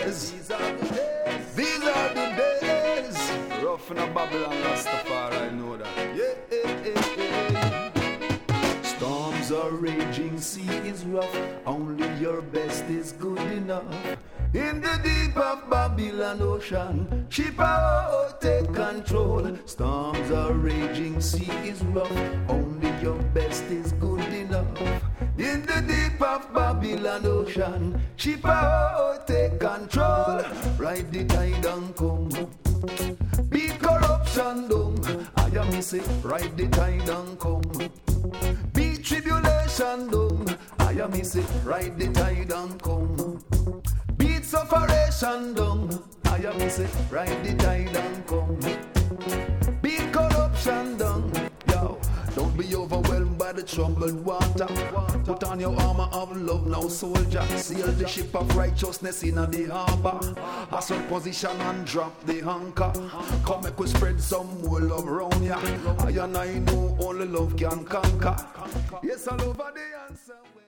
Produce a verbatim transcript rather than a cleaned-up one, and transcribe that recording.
days. These are the days. Rough in a Babylon, Rastafari, I know that. Yeah, yeah, yeah, yeah. Storms are raging, sea is rough. Only your best is good enough. In the deep of Babylon ocean, ship out, take control. Storms are raging, sea is rough. Only your best is good enough. In the deep of Babylon ocean, ship out, take control. Ride the tide and come. Beat corruption down. I am missing. Ride the tide and come. Beat tribulation down. I am missing. Ride the tide and come. Beat sufferation down. I am missing. Ride the tide and come. Beat corruption down. Yo, don't be overwhelmed by the troubled water. Put on your armor of love now, soldier. Sail the ship of righteousness in the harbor. Assault position and drop the anchor. Come make we spread some more love round ya. I and I know only love can conquer. Yes, all over the answer.